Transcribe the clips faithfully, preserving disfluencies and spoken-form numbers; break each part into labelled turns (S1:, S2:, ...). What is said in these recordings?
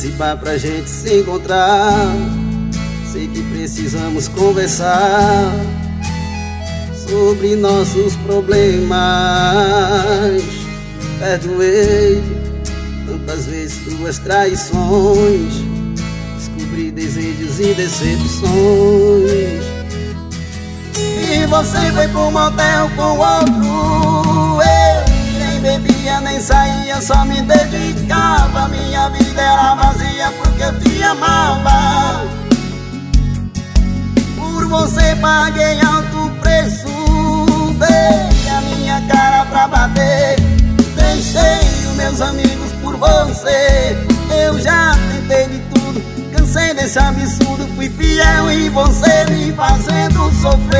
S1: esse bar pra gente se encontrar. Sei que precisamos conversar sobre nossos problemas. Perdoei tantas vezes tuas traições, descobri desejos e decepções. E você foi pro motel com outro. Eu nem bebia, nem saía, só me dedicava. Minha vida era vazia porque eu te amava. Por você paguei alto preço, dei a minha cara pra bater. Deixei os meus amigos por você. Eu já tentei de tudo, cansei desse absurdo. Fui fiel e você me fazendo sofrer.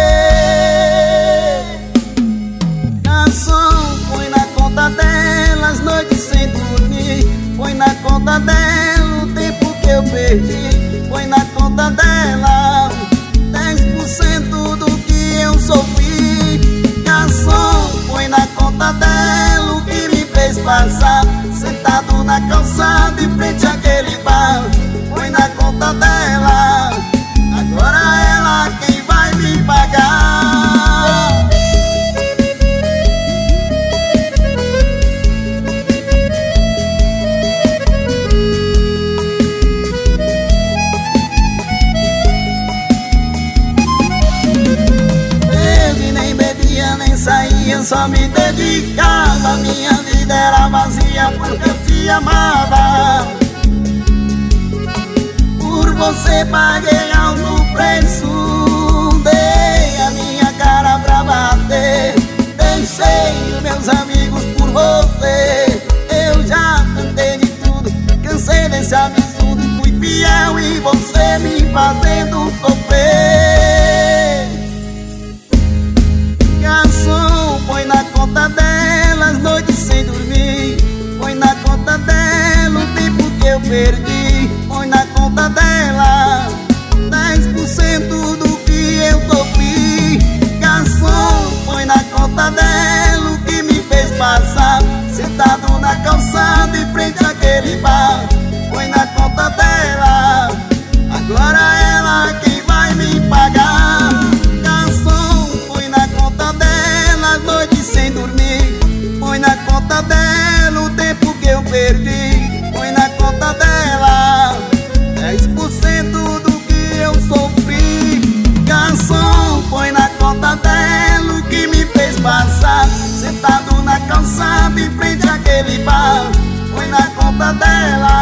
S1: Garçom, põe na conta dela as noites sem dormir. Põe na conta dela o tempo que eu perdi. Põe na conta dela dez por cento do que eu sofri. Garçom, põe na conta dela o que me fez passar sentado na calçada em frente àquele bar. Põe na conta dela, agora ela quem vai me pagar. Bebe, nem bebia, nem saía, só me dedicava. Minha vida era vazia porque eu te amava. Por você paguei alto preço, dei a minha cara pra bater. Deixei os meus amigos por você. Eu já tentei de tudo, cansei desse absurdo. Fui fiel e você me fazendo sofrer. Garçom, põe na conta dela as noites sem dormir. Põe na conta dela o tempo que eu perdi. Põe na conta dela dez por cento do que eu sofri. Garçom, põe na conta dela o que me fez passar sentado na calçada em frente àquele bar. Põe na conta dela, agora ela quem vai me pagar. Garçom, põe na conta dela as noites sem dormir. Põe na conta dela o tempo que eu perdi. Põe na conta dela dez por cento do que eu sofri. Garçom, põe na conta dela o que me fez passar sentado na calçada em frente àquele bar. Põe na conta dela,